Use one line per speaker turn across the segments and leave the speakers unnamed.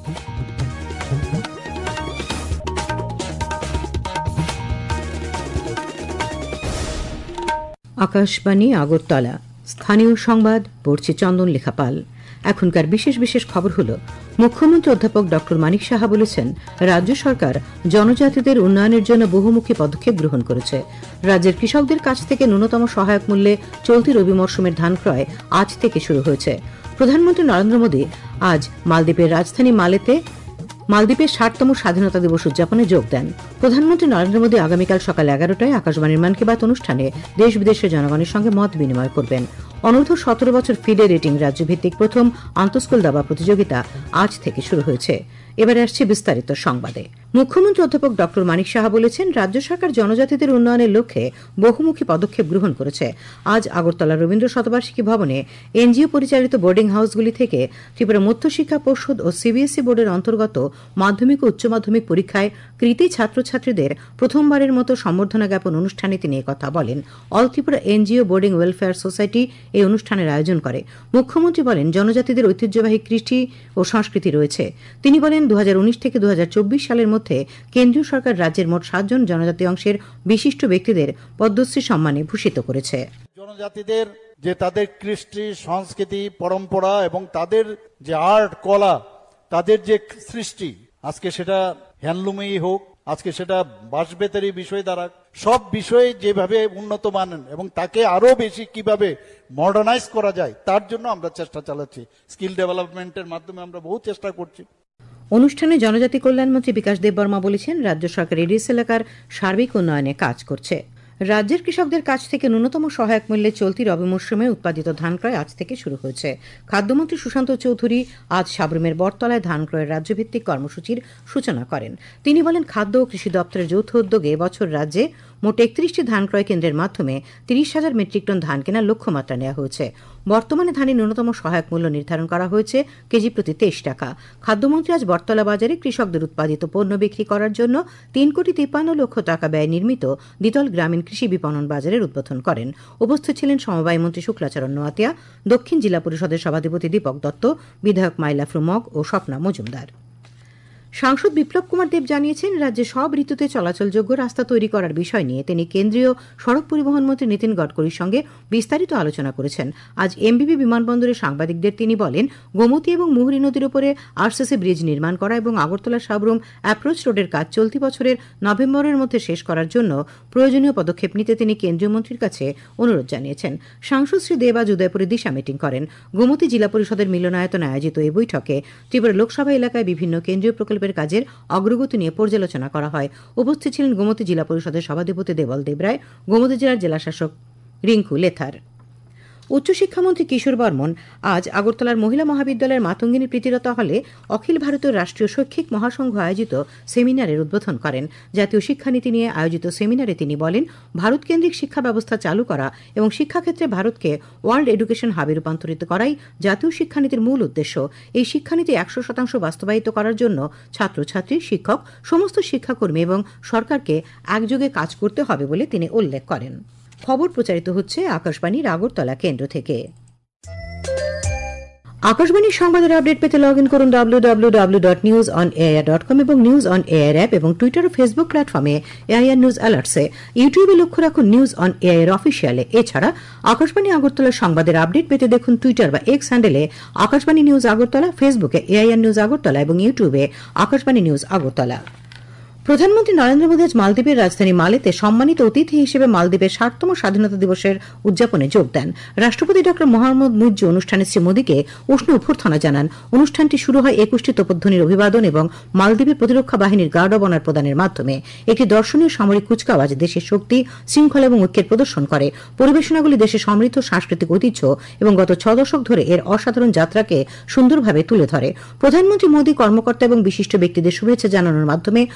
আকাশবাণী আগরতলা স্থানীয় সংবাদ পড়ছে চন্দন লেখা পাল। এখনকার বিশেষ বিশেষ খবর হল, মুখ্যমন্ত্রী অধ্যাপক ড মানিক সাহা বলেছেন, রাজ্য সরকার জনজাতিদের উন্নয়নের জন্য বহুমুখী পদক্ষেপ গ্রহণ করেছে। রাজ্যের কৃষকদের কাছ থেকে ন্যূনতম সহায়ক মূল্যে চলতি রবি মরশুমের ধান ক্রয় আজ থেকে শুরু হয়েছে। প্রধানমন্ত্রী নরেন্দ্র মোদী আজ মালদ্বীপের রাজধানী মালেতে মালদ্বীপের ৬০তম স্বাধীনতা দিবস উদযাপনে যোগ দেন। প্রধানমন্ত্রী নরেন্দ্র মোদী আগামীকাল সকাল ১১টায় আকাশবাণীর মন কি বাত অনুষ্ঠানে দেশ বিদেশের জনগণের সঙ্গে মত বিনিময় করবেন। অনূর্ধ্ব ১৭ বছর ফিডে রেটিং রাজ্যভিত্তিক প্রথম আন্তঃস্কুল দাবা প্রতিযোগিতা আজ থেকে শুরু হয়েছে। এবারে আসছে বিস্তারিত সংবাদে। মুখ্যমন্ত্রী অধ্যাপক ড মানিক সাহা বলেছেন, রাজ্য সরকার জনজাতিদের উন্নয়নের লক্ষ্যে বহুমুখী পদক্ষেপ গ্রহণ করেছে। আজ আগরতলা রবীন্দ্র শতবার্ষিকী ভবনে এনজিও পরিচালিত বোর্ডিং হাউসগুলি থেকে ত্রিপুরা মধ্যশিক্ষা পর্ষদ ও সিবিএসই বোর্ডের অন্তর্গত মাধ্যমিক ও উচ্চ মাধ্যমিক পরীক্ষায় কৃতী ছাত্রছাত্রীদের প্রথমবারের মতো সম্বর্ধনা জ্ঞাপন অনুষ্ঠানে তিনি একথা বলেন। All Tripura NGO boarding welfare society এই অনুষ্ঠানের আয়োজন করে। মুখ্যমন্ত্রী বলেন, জনজাতিদের ঐতিহ্যবাহী কৃষ্টি ও সংস্কৃতি রয়েছে। তিনি বলেন, ২০১৯ থেকে ২০২৪ সালের মধ্যে কেন্দ্রীয় সরকার রাজ্যের মোট ৭ জন জনজাতি অংশের বিশিষ্ট ব্যক্তিদের পদ্মশ্রী সম্মানে ভূষিত করেছে।
জনজাতিদের যে তাদের কৃষ্টি সংস্কৃতি পরম্পরা এবং তাদের যে আর্ট কলা, তাদের যে সৃষ্টি, আজকে সেটা হ্যান্ডলুমেই হোক, আজকে সেটা বাঁশবেতেরই বিষয় দ্বারা, সব বিষয়ে যেভাবে উন্নত মানের এবং তাকে আরো বেশি কিভাবে মডার্নাইজ করা যায় তার জন্য আমরা চেষ্টা চালাচ্ছি। স্কিল ডেভেলপমেন্টের মাধ্যমে আমরা বহু চেষ্টা করছি।
অনুষ্ঠানে জনজাতি কল্যাণমন্ত্রী বিকাশ দেববর্মা বলেছেন, রাজ্য সরকার এডিএস এলাকার সার্বিক উন্নয়নে কাজ করছে। রাজ্যের কৃষকদের কাছ থেকে ন্যূনতম সহায়ক মূল্যে চলতি রবি মরশুমে উৎপাদিত ধান ক্রয় আজ থেকে শুরু হয়েছে। খাদ্যমন্ত্রী সুশান্ত চৌধুরী আজ সাবরুমের বটতলায় ধান ক্রয়ের রাজ্যভিত্তিক কর্মসূচির সূচনা করেন। তিনি বলেন, খাদ্য ও কৃষি দপ্তরের যৌথ উদ্যোগে এবছর রাজ্যে মোট ৩১টি ধান ক্রয় কেন্দ্রের মাধ্যমে ৩০,০০০ মেট্রিক টন ধান কেনার লক্ষ্যমাত্রা নেওয়া হয়েছে। বর্তমানে ধানের ন্যূনতম সহায়ক মূল্য নির্ধারণ করা হয়েছে কেজি প্রতি ২৩ টাকা। খাদ্যমন্ত্রী আজ বটতলা বাজারে কৃষকদের উৎপাদিত পণ্য বিক্রি করার জন্য ৩,৫৩,০০,০০০ টাকা ব্যয় নির্মিত দ্বিতল গ্রামীণ কৃষি বিপণন বাজারের উদ্বোধন করেন। উপস্থিত ছিলেন সমবায় মন্ত্রী শুক্লাচরণ নোয়াতিয়া, দক্ষিণ জেলা পরিষদের সভাধিপতি দীপক দত্ত, বিধায়ক মাইলা ফ্রুমক ও স্বপ্না মজুমদার। সাংসদ বিপ্লব কুমার দেব জানিয়েছেন, রাজ্যে সব ঋতুতে চলাচলযোগ্য রাস্তা তৈরি করার বিষয় নিয়ে তিনি কেন্দ্রীয় সড়ক পরিবহন মন্ত্রী নীতিন গডকরির সঙ্গে বিস্তারিত আলোচনা করেছেন। আজ এমবিবি বিমানবন্দরে সাংবাদিকদের তিনি বলেন, গোমতী এবং মুহুরী নদীর উপরে আরসিসি ব্রিজ নির্মাণ করা এবং আগরতলা সাবরুম অ্যাপ্রোচ রোডের কাজ চলতি বছরের নভেম্বরের মধ্যে শেষ করার জন্য প্রয়োজনীয় পদক্ষেপ নিতে তিনি কেন্দ্রীয় মন্ত্রীর কাছে অনুরোধ জানিয়েছেন। সাংসদ শ্রী দেব আজ উদয়পুরে দিশা মিটিং করেন। গোমতী জেলা পরিষদের মিলনায়তনে আয়োজিত এই বৈঠকে ত্রিপুরা লোকসভা এলাকায় বিভিন্ন কেন্দ্রীয় প্রকল্পের কাজের অগ্রগতি নিয়ে পর্যালোচনা করা হয়। উপস্থিত ছিলেন গোমতী জেলা পরিষদের সভাধিপতি দেবল দেবরায়, গোমতী জেলার জেলাশাসক রিঙ্কু লেথার। উচ্চশিক্ষামন্ত্রী কিশোর বর্মন আজ আগরতলার মহিলা মহাবিদ্যালয়ের মাতঙ্গিনী প্রীতিলতা হলে অখিল ভারতীয় রাষ্ট্রীয় শৈক্ষিক মহাসংঘ আয়োজিত সেমিনারের উদ্বোধন করেন। জাতীয় শিক্ষানীতি নিয়ে আয়োজিত সেমিনারে তিনি বলেন, ভারতকেন্দ্রিক শিক্ষা ব্যবস্থা চালু করা এবং শিক্ষাক্ষেত্রে ভারতকে ওয়ার্ল্ড এডুকেশন হাবে রূপান্তরিত করাই জাতীয় শিক্ষানীতির মূল উদ্দেশ্য। এই শিক্ষানীতি ১০০% বাস্তবায়িত করার জন্য ছাত্রছাত্রী, শিক্ষক, সমস্ত শিক্ষাকর্মী এবং সরকারকে একযোগে কাজ করতে হবে বলে তিনি উল্লেখ করেন। খবর প্রচারিত হচ্ছে আকাশবাণীর আগরতলা কেন্দ্র থেকে। আকাশবাণীর সংবাদের আপডেট পেতে লগ ইন করুন www.newsonair.com এবং নিউজ অন এয়ার অ্যাপ এবং টুইটার ও ফেসবুক প্ল্যাটফর্মে এআইআর নিউজ অ্যালার্টসে। ইউটিউবে লক্ষ্য রাখুন নিউজ অন এয়ার অফিসিয়ালে। এছাড়া আকাশবাণী আগরতলার সংবাদের আপডেট পেতে দেখুন টুইটার বা এক্স হ্যান্ডেলে আকাশবাণী নিউজ আগরতলা, ফেসবুকে এআইআর নিউজ আগরতলা এবং ইউটিউবে আকাশবাণী নিউজ আগরতলা। প্রধানমন্ত্রী নরেন্দ্র মোদী আজ মালদ্বীপের রাজধানী মালেতে সম্মানিত অতিথি হিসেবে মালদ্বীপের ৬০তম স্বাধীনতা দিবসের উদযাপনে যোগ দেন। রাষ্ট্রপতি ড মোহাম্মদ মুইজ্জু অনুষ্ঠানে শ্রী মোদীকে উষ্ণ অভ্যর্থনা জানান। অনুষ্ঠানটি শুরু হয় ২১টি তোপধ্বনির অভিবাদন এবং মালদ্বীপের প্রতিরক্ষা বাহিনীর গার্ড অব অনার প্রদানের মাধ্যমে। একটি দর্শনীয় সামরিক কুচকাওয়াজ দেশের শক্তি, শৃঙ্খলা এবং ঐক্যের প্রদর্শন করে। পরিবেশনাগুলি দেশের সমৃদ্ধ সাংস্কৃতিক ঐতিহ্য এবং গত ৬ দশক ধরে এর অসাধারণ যাত্রাকে সুন্দরভাবে তুলে ধরে। প্রধানমন্ত্রী মোদী কর্মকর্তা এবং বিশিষ্ট ব্যক্তিদের শুভেচ্ছা জানানোর মাধ্যমে উদযাপন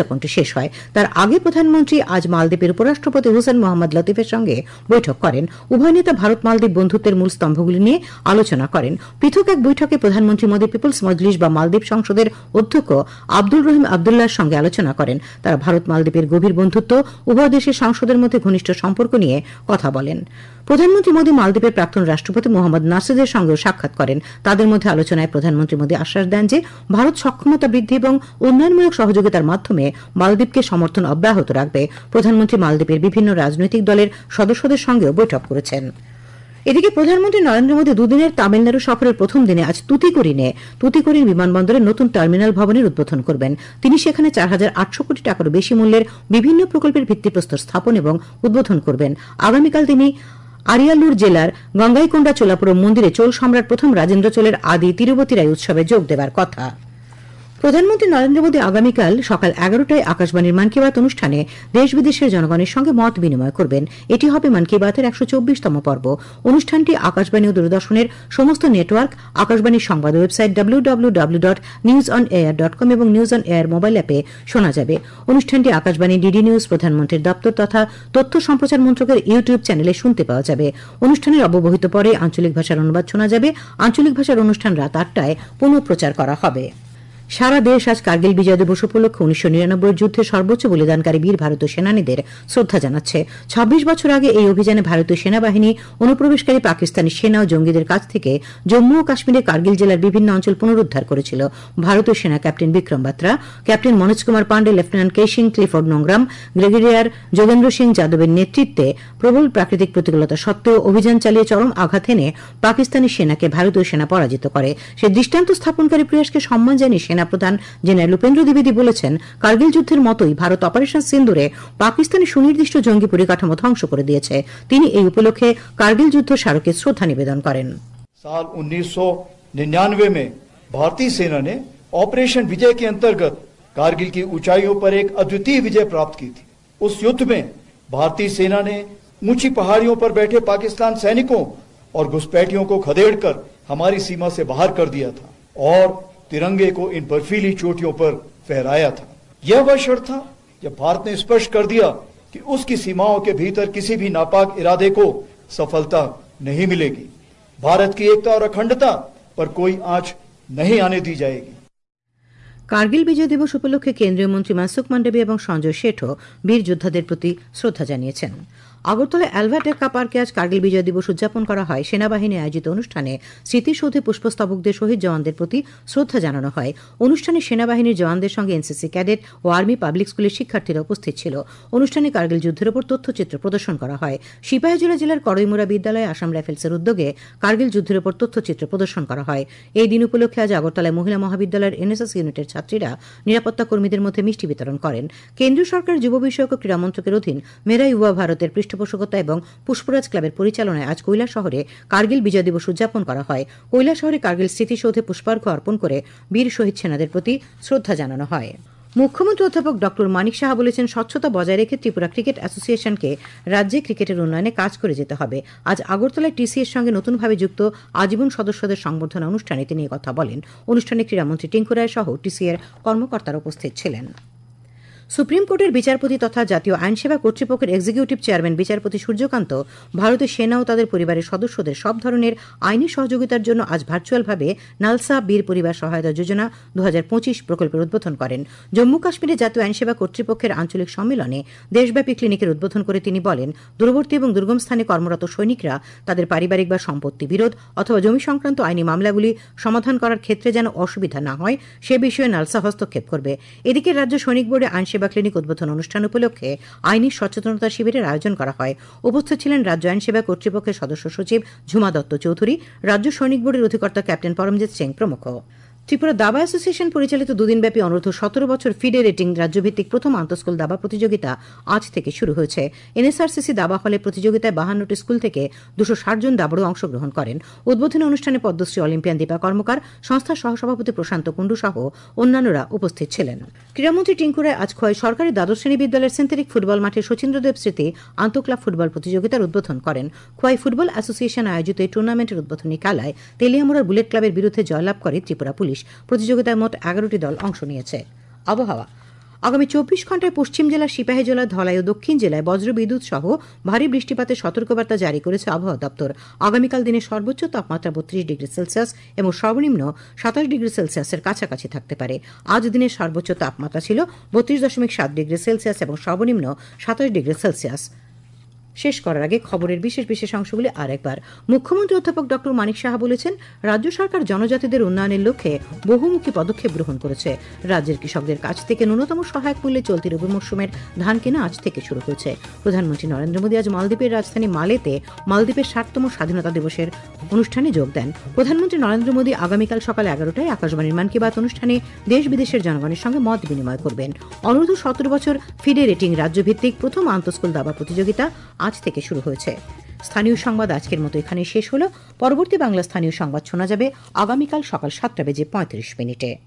উদযাপনটি শেষ হয়। তার আগে প্রধানমন্ত্রী আজ মালদ্বীপের উপরাষ্ট্রপতি হুসেন মোহাম্মদ লতিফের সঙ্গে বৈঠক করেন। উভয় নেতা ভারত মালদ্বীপ বন্ধুত্বের মূল স্তম্ভগুলি নিয়ে আলোচনা করেন। পৃথক এক বৈঠকে প্রধানমন্ত্রী মোদী পিপলস মজলিস বা মালদ্বীপ সংসদের অধ্যক্ষ আব্দুল রহিম আবদুল্লাহর সঙ্গে আলোচনা করেন। তারা ভারত মালদ্বীপের গভীর বন্ধুত্ব, উভয় দেশের সংসদের মধ্যে ঘনিষ্ঠ সম্পর্ক নিয়ে কথা বলেন। প্রধানমন্ত্রী মোদী মালদ্বীপের প্রাক্তন রাষ্ট্রপতি মোহাম্মদ নাসিদের সঙ্গেও সাক্ষাৎ করেন। তাদের মধ্যে আলোচনায় প্রধানমন্ত্রী মোদী আশ্বাস দেন যে ভারত সক্ষমতা বৃদ্ধি এবং উন্নয়নমূলক সহযোগিতার মাধ্যমে মালদ্বীপকে সমর্থন অব্যাহত রাখবে। প্রধানমন্ত্রী মালদ্বীপের বিভিন্ন রাজনৈতিক দলের সদস্যদের সঙ্গেও বৈঠক করেছেন। এদিকে প্রধানমন্ত্রী নরেন্দ্র মোদী দুদিনের তামিলনাড়ু সফরের প্রথম দিনে আজ তুতিকোরিন বিমানবন্দরের নতুন টার্মিনাল ভবনের উদ্বোধন করবেন। তিনি সেখানে 4,800 কোটি টাকারও বেশি মূল্যের বিভিন্ন প্রকল্পের ভিত্তিপ্রস্তর স্থাপন এবং উদ্বোধন করবেন। আগামীকাল তিনি আরিয়ালুর জেলার গঙ্গাইকোন্ডা চোলাপুরম মন্দিরে চোল সম্রাট প্রথম রাজেন্দ্র চোলের আদি তিরুপতি রায় উৎসবে যোগ দেবার কথা। প্রধানমন্ত্রী নরেন্দ্র মোদী আগামীকাল সকাল 11টায় আকাশবাণীর মন কি বাত অনুষ্ঠানে দেশ বিদেশের জনগণের সঙ্গে মত বিনিময় করবেন। এটি হবে মন কি বাতের 124তম পর্ব। অনুষ্ঠানটি আকাশবাণী ও দূরদর্শনের সমস্ত নেটওয়ার্ক, আকাশবাণীর সংবাদ ওয়েবসাইট www.newsonair.com এবং নিউজ অন এয়ার মোবাইল অ্যাপে শোনা যাবে। অনুষ্ঠানটি আকাশবাণী, ডিডি নিউজ, প্রধানমন্ত্রীর দপ্তর তথা তথ্য সম্প্রচার মন্ত্রকের ইউটিউব চ্যানেলে শুনতে পাওয়া যাবে। অনুষ্ঠানের অব্যবহিত পরে আঞ্চলিক ভাষার অনুবাদ শোনা যাবে। আঞ্চলিক ভাষার অনুষ্ঠান রাত 8টায় পুনঃপ্রচার করা হবে। সারা দেশ আজ কার্গিল বিজয় দিবস উপলক্ষে 1999 যুদ্ধে সর্বোচ্চ বলিদানকারী বীর ভারতীয় সেনানীদের শ্রদ্ধা জানাচ্ছে। 26 বছর আগে এই অভিযানে ভারতীয় সেনাবাহিনী অনুপ্রবেশকারী পাকিস্তানি সেনা ও জঙ্গিদের কাছ থেকে জম্মু ও কাশ্মীরের কার্গিল জেলার বিভিন্ন অঞ্চল পুনরুদ্ধার করেছিল। ভারতীয় সেনা captain Vikram Batra, captain Manoj Kumar Pandey, lieutenant K Singh Clifford Nongrum, brigadier Yogendra Singh যাদবের নেতৃত্বে প্রবল প্রাকৃতিক প্রতিকূলতা সত্ত্বেও অভিযান চালিয়ে চরম আঘাত এনে পাকিস্তানি সেনাকে ভারতীয় সেনা পরাজিত করে। সে দৃষ্টান্ত স্থাপনকারী প্রয়াসকে সম্মান জানিয়ে সেনাপ্রধান জেনারেল উপেন্দ্র দ্বিবেদী বলেছেন, কার্গিল যুদ্ধের মতোই ভারত অপারেশন সিন্দুরে পাকিস্তানি সুনির্দিষ্ট জঙ্গি পরিকাঠামো ধ্বংস করে দিয়েছে। তিনি এই উপলক্ষে কার্গিল যুদ্ধ স্মারকে শ্রদ্ধা নিবেদন করেন।
साल 1999 में भारतीय सेना ने ऑपरेशन विजय के अंतर्गत कारगिल की ऊंचाइयों पर एक अद्वितीय विजय प्राप्त की थी। उस युद्ध में भारतीय सेना ने ऊंची पहाड़ियों पर बैठे पाकिस्तान सैनिकों और घुसपैठियों को खदेड़कर हमारी सीमा से बाहर कर दिया था और तिरंगे को इन बर्फीली चोटियों पर फहराया था। यह वह क्षण था जब भारत ने स्पष्ट कर दिया कि उसकी सीमाओं के भीतर किसी भी नापाक इरादे को सफलता नहीं मिलेगी। भारत की एकता और अखंडता पर कोई आंच नहीं आने दी जाएगी।
কার্গিল বিজয় দিবস উপলক্ষে কেন্দ্রীয় মন্ত্রী মনসুখ মান্ডাভিয়া এবং সঞ্জয় শেঠও বীর যোদ্ধাদের প্রতি শ্রদ্ধা জানিয়েছেন। আগরতলা অ্যালবার্ট একা পার্কে আজ কার্গিল বিজয় দিবস উদযাপন করা হয়। সেনাবাহিনী আয়োজিত অনুষ্ঠানে স্মৃতিসৌধে পুষ্পস্তবক দিয়ে শহীদ জওয়ানদের প্রতি শ্রদ্ধা জানানো হয়। অনুষ্ঠানে সেনাবাহিনীর জওয়ানদের সঙ্গে এনসিসি ক্যাডেট ও আর্মি পাবলিক স্কুলের শিক্ষার্থীরা উপস্থিত ছিল। অনুষ্ঠানে কার্গিল যুদ্ধের উপর তথ্যচিত্র প্রদর্শন করা হয়। সিপাহীজলা জেলার কড়ইমুড়া বিদ্যালয়ে আসাম রাইফেলসের উদ্যোগে কার্গিল যুদ্ধের উপর তথ্যচিত্র প্রদর্শন করা হয়। এই দিন উপলক্ষে আজ আগরতলায় মহিলা মহাবিদ্যালয়ের এনএসএস ইউনিটের ছাত্রীরা নিরাপত্তা কর্মীদের মধ্যে মিষ্টি বিতরণ করেন। কেন্দ্রীয় সরকারের যুব বিষয়ক ও ক্রীড়া মন্ত্রকের অধীন মেরা ইউবা ভারতের পৃষ্ঠপোষকতা এবং পুষ্পরাজ ক্লাবের পরিচালনায় আজ কৈলাসহরে কার্গিল বিজয় দিবস উদযাপন করা হয়। কৈলাসহরে কার্গিল স্মৃতিসৌধে পুষ্পার্ঘ অর্পণ করে বীর শহীদ সেনাদের প্রতি শ্রদ্ধা জানানো হয়। মুখ্যমন্ত্রী অধ্যাপক ড মানিক সাহা বলেছেন, স্বচ্ছতা বজায় রেখে ত্রিপুরা ক্রিকেট অ্যাসোসিয়েশনকে রাজ্যে ক্রিকেটের উন্নয়নে কাজ করে যেতে হবে। আজ আগরতলায় টিসিএর সঙ্গে নতুনভাবে যুক্ত আজীবন সদস্যদের সংবর্ধনা অনুষ্ঠানে তিনি কথা বলেন। অনুষ্ঠানে ক্রীড়ামন্ত্রী টিঙ্কু রায় সহ টিসিএর কর্মকর্তারা উপস্থিত ছিলেন। সুপ্রিম কোর্টের বিচারপতি তথা জাতীয় আইনসেবা কর্তৃপক্ষের এক্সিকিউটিভ চেয়ারম্যান বিচারপতি সূর্যকান্ত ভারতের সেনা ও তাদের পরিবারের সদস্যদের সব ধরনের আইনি সহযোগিতার জন্য আজ ভার্চুয়ালভাবে নালসা বীর পরিবার সহায়তা যোজনা 2025 প্রকল্পের উদ্বোধন করেন। জম্মু কাশ্মীরে জাতীয় আইনসেবা কর্তৃপক্ষের আঞ্চলিক সম্মেলনে দেশব্যাপী ক্লিনিকের উদ্বোধন করে তিনি বলেন, দূরবর্তী এবং দুর্গম স্থানে কর্মরত সৈনিকরা তাদের পারিবারিক বা সম্পত্তি বিরোধ অথবা জমি সংক্রান্ত আইনি মামলাগুলি সমাধান করার ক্ষেত্রে যেন অসুবিধা না হয় সে বিষয়ে নালসা হস্তক্ষেপ করবে। এদিকে রাজ্য সৈনিক বোর্ডে আইনসেবা ক্লিনিক উদ্বোধন অনুষ্ঠান উপলক্ষে আইনি সচেতনতা শিবিরের আয়োজন করা হয়। উপস্থিত ছিলেন রাজ্য আইনসেবা কর্তৃপক্ষের সদস্য সচিব ঝুমা দত্ত চৌধুরী, রাজ্য সৈনিক বোর্ডের অধিকর্তা ক্যাপ্টেন পরমজিৎ সিং প্রমুখ। ত্রিপুরা দাবা অ্যাসোসিয়েশন পরিচালিত দুদিনব্যাপী অনূর্ধ্ব 17 বছর ফিডেরেটিং রাজ্যভিত্তিক প্রথম আন্তঃস্কুল দাবা প্রতিযোগিতা আজ থেকে শুরু হয়েছে। এনএসআরসিসি দাবা হলে প্রতিযোগিতায় 52টি স্কুল থেকে 260 জন দাবাড়ু অংশগ্রহণ করেন। উদ্বোধনী অনুষ্ঠানে পদ্মশ্রী অলিম্পিয়ান দীপা কর্মকার, সংস্থার সহসভাপতি প্রশান্ত কুণ্ডু সহ অন্যান্যরা উপস্থিত ছিলেন। ক্রীড়ামন্ত্রী টিঙ্কু রায় আজ খোয়াই সরকারি দ্বাদশ শ্রেণী বিদ্যালয়ের সিনথেটিক ফুটবল মাঠে শচীন্দ্রদেব স্মৃতি আন্তঃক্লাব ফুটবল প্রতিযোগিতার উদ্বোধন করেন। খোয়াই ফুটবল অ্যাসোসিয়েশন আয়োজিত এই টুর্নামেন্টের উদ্বোধনী খেলায় তেলিয়ামুড়ার বুলেট ক্লাবের বিরুদ্ধে জয়লাভ করে ত্রিপুরা পুলিশ। প্রতিযোগিতায় মোট 11টি দল অংশ নিয়েছে। আবহাওয়া আগামী 24 ঘন্টায় পশ্চিম জেলা, সিপাহীজলা, ধলাই ও দক্ষিণ জেলায় বজ্রবিদ্যুৎ সহ ভারী বৃষ্টিপাতের সতর্কবার্তা জারি করেছে আবহাওয়া দপ্তর। আগামীকাল দিনের সর্বোচ্চ তাপমাত্রা 32 ডিগ্রি সেলসিয়াস এবং সর্বনিম্ন 27 ডিগ্রি সেলসিয়াসের কাছাকাছি থাকতে পারে। আজ দিনের সর্বোচ্চ তাপমাত্রা ছিল 32.7 ডিগ্রি সেলসিয়াস এবং সর্বনিম্ন 27 ডিগ্রি সেলসিয়াস। শেষ করার আগে খবরের বিশেষ বিশেষ অংশগুলি আরেকবার। মুখ্যমন্ত্রী অধ্যাপক ডক্টর মানিক সাহা বলেছেন, রাজ্য সরকার জনজাতিদের উন্নয়নের লক্ষ্যে বহুমুখী পদক্ষেপ গ্রহণ করেছে। রাজ্যের কৃষকদের কাছ থেকে ন্যূনতম সহায়ক মূল্যে চলতি রবি মরশুমের ধান কেনা আজ থেকে শুরু হয়েছে। প্রধানমন্ত্রী নরেন্দ্র মোদী আজ মালদ্বীপের রাজধানী মালেতে মালদ্বীপের 60তম স্বাধীনতা দিবসের অনুষ্ঠানে যোগ দেন। প্রধানমন্ত্রী নরেন্দ্র মোদী আগামীকাল সকাল 11টায় আকাশবাণীর মন কি বাত অনুষ্ঠানে দেশ বিদেশের জনগণের সঙ্গে মত বিনিময় করবেন। অনূর্ধ্ব 17 বছর ফিডে রেটিং রাজ্যভিত্তিক প্রথম আন্তঃস্কুল দাবা প্রতিযোগিতা আজ থেকে শুরু হয়েছে। স্থানীয় সংবাদ আজকের মতো এখানে শেষ হলো। পরবর্তী বাংলা স্থানীয় সংবাদ শোনা যাবে আগামীকাল সকাল 7:35 মিনিটে।